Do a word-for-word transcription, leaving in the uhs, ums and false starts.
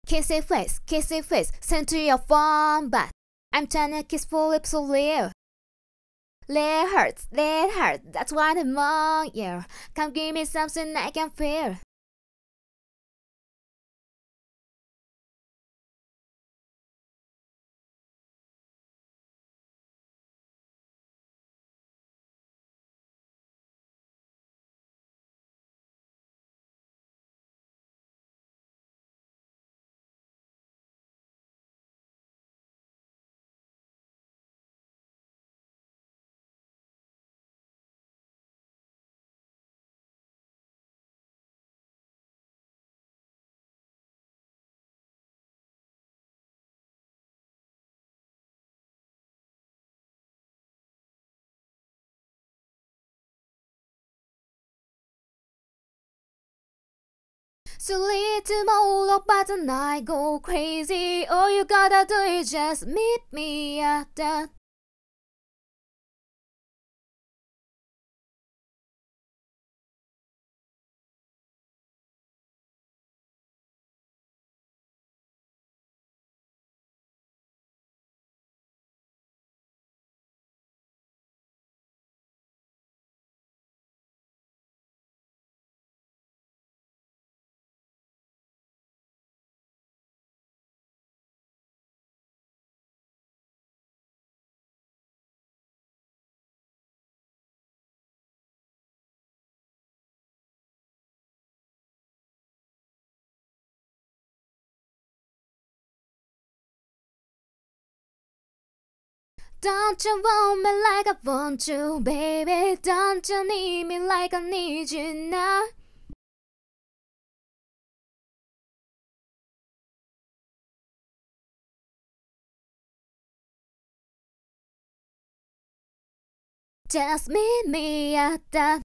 Kissy face, kissy face, send to your phone, but I'm trying to kiss for lips so real. Let hurts, let hurt, that's what I'm on, yeah. Come give me something I can feel. So little more but the night go crazy. All you gotta do is just meet me at that. Don't you want me like I want you, baby? Don't you need me like I need you now? Just meet me at that.